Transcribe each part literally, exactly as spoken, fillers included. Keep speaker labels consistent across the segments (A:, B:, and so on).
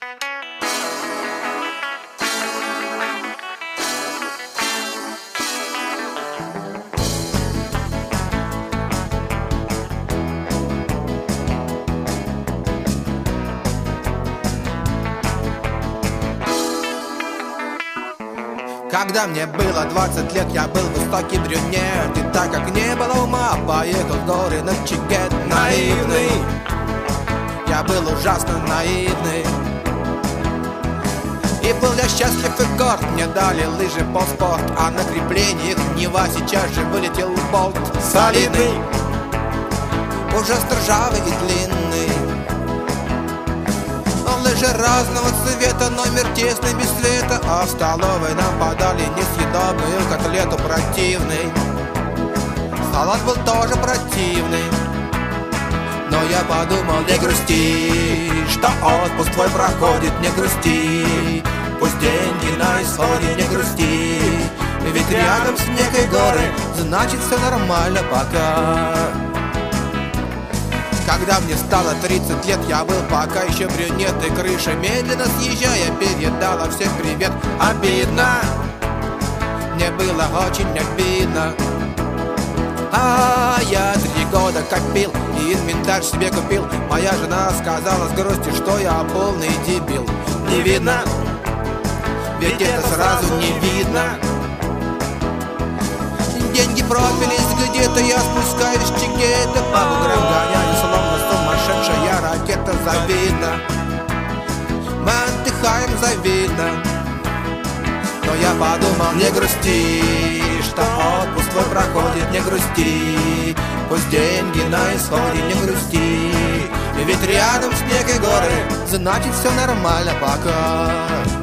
A: Когда мне было двадцать лет, я был высокий брюнет. И так как не было ума, поехал в горы на чигет. Наивный, я был ужасно наивный. И был я счастлив и горд. Мне дали лыжи по спорт, а на креплениях Нева сейчас же вылетел болт. Солидный, ужасно ржавый и длинный. Лыжи разного цвета, номер тесный, без света. А в столовой нам подали несъедобную котлету противный. Салат был тоже противный. Но я подумал, не грусти, что отпуск твой проходит, не грусти. Пусть деньги на исходе, не грусти. Ведь рядом снег и горы, значит все нормально пока. Когда мне стало тридцать лет, я был пока еще брюнет. И крыша, медленно съезжая, передала всем привет. Обидно, мне было очень обидно. А я три года копил и инвентарь себе купил. Моя жена сказала с грустью, что я полный дебил. Не видно, ведь это сразу не видно. Деньги пропились где-то, я спускаюсь в чигета. По буграм гоняю, словно сумасшедшая ракета. Завидно, мы отдыхаем, завидно. Но я подумал, не грусти, что отпуск твой проходит, не грусти. Пусть деньги на исходе, не грусти. Ведь рядом снег и горы, значит все нормально пока.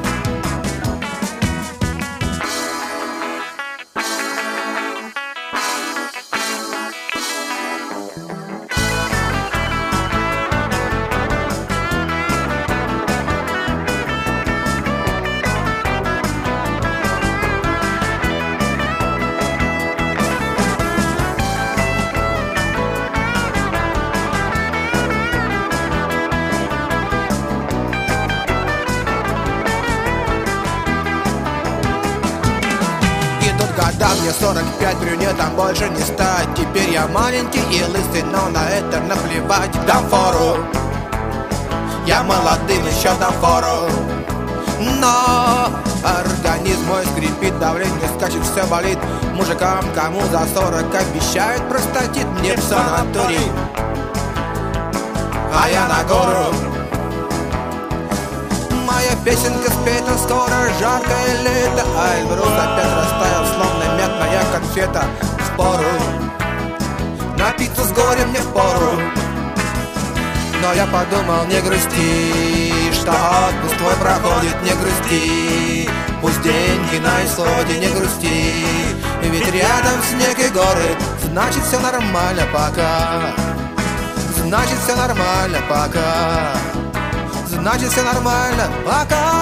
A: Когда мне сорок пять, брюнетом больше не стать. Теперь я маленький и лысый, но на это наплевать. Дам фору, я молодым еще дам фору. Но организм мой скрипит, давление скачет, все болит. Мужикам, кому за сорок, обещают простатит. Мне в санаторий, а я на гору. Моя песенка спета, скоро жаркое лето. А Эльбрус опять растаял, словно мятная конфета. Впору напиться с горем не впору. Но я подумал, не грусти, что отпуск твой проходит, не грусти. Пусть деньги на исходе, не грусти. Ведь рядом снег и горы, значит все нормально пока. Значит все нормально пока. Значит все нормально пока.